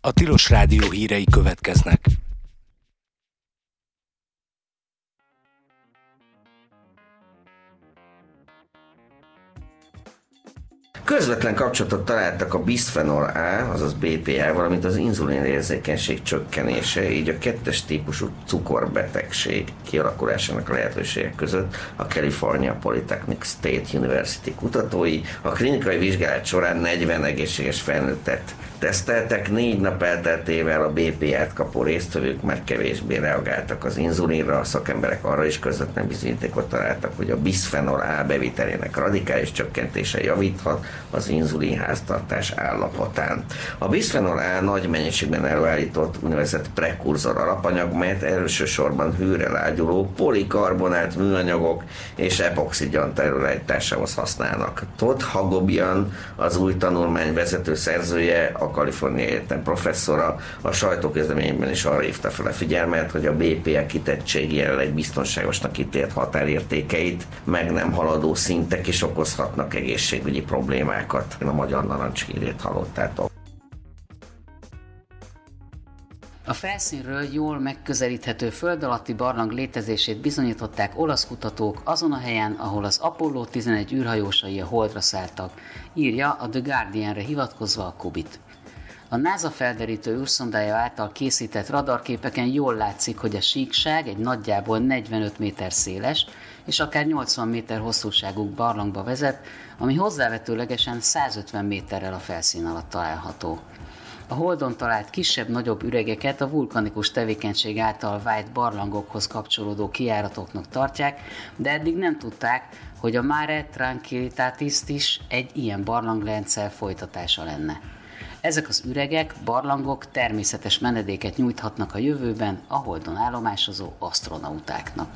A Tilos Rádió hírei következnek. Közvetlen kapcsolatot találtak a bisphenol A, azaz BPA, valamint az inzulinérzékenység csökkenése, így a 2-es típusú cukorbetegség kialakulásának a lehetőségek között a California Polytechnic State University kutatói a klinikai vizsgálat során 40 egészséges felnőttet teszteltek. 4 nap elteltével a BPA-t kapó résztvevők már kevésbé reagáltak az inzulinra, a szakemberek arra is közvetlen bizonyítékot találtak, hogy a bisphenol A bevitelének radikális csökkentése javíthat az inzulin háztartás állapotán. A bisphenol A nagy mennyiségben előállított úgynevezett prekurzor alapanyag, melyet elsősorban hőre lágyuló polikarbonát műanyagok és epoxigyan előállításához használnak. Todd Hagobian, az új tanulmány vezető szerzője, a Kaliforniai Egyetem professzora a sajtóközleményben is arra hívta fel a figyelmet, hogy a BPA kitettség jelenleg biztonságosnak ítélt határértékeit meg nem haladó szintek is okozhatnak egészségügyi problémákat. A Magyar Narancshírét hallottátok. A felszínről jól megközelíthető föld alatti barlang létezését bizonyították olasz kutatók azon a helyen, ahol az Apollo 11 űrhajósai a Holdra szálltak, írja a The Guardianre hivatkozva a Kubit. A NASA felderítő űrszondája által készített radarképeken jól látszik, hogy a síkság egy nagyjából 45 méter széles és akár 80 méter hosszúságú barlangba vezet, ami hozzávetőlegesen 150 méterrel a felszín alatt található. A Holdon talált kisebb-nagyobb üregeket a vulkanikus tevékenység által vájt barlangokhoz kapcsolódó kijáratoknak tartják, de eddig nem tudták, hogy a Mare Tranquillitatis is egy ilyen barlangrendszer folytatása lenne. Ezek az üregek, barlangok természetes menedéket nyújthatnak a jövőben a Holdon állomásozó asztronautáknak.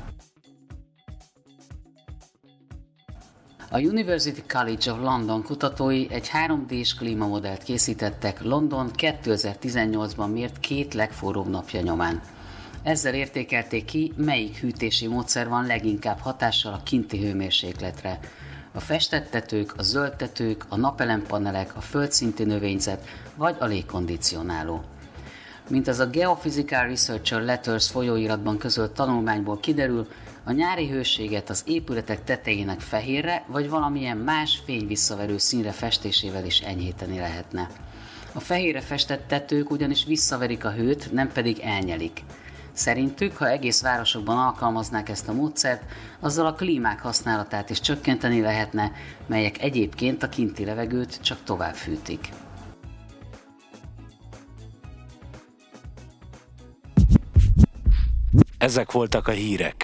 A University College of London kutatói egy 3D-s klímamodellt készítettek London 2018-ban mért 2 legforróbb napja nyomán. Ezzel értékelték ki, melyik hűtési módszer van leginkább hatással a kinti hőmérsékletre. A festett tetők, a zöld tetők, a napelempanelek, a földszinti növényzet vagy a légkondicionáló. Mint az a Geophysical Researcher Letters folyóiratban közölt tanulmányból kiderül, a nyári hőséget az épületek tetejének fehérre vagy valamilyen más fényvisszaverő színre festésével is enyhíteni lehetne. A fehérre festett tetők ugyanis visszaverik a hőt, nem pedig elnyelik. Szerintük, ha egész városokban alkalmaznák ezt a módszert, azzal a klímák használatát is csökkenteni lehetne, melyek egyébként a kinti levegőt csak tovább fűtik. Ezek voltak a hírek.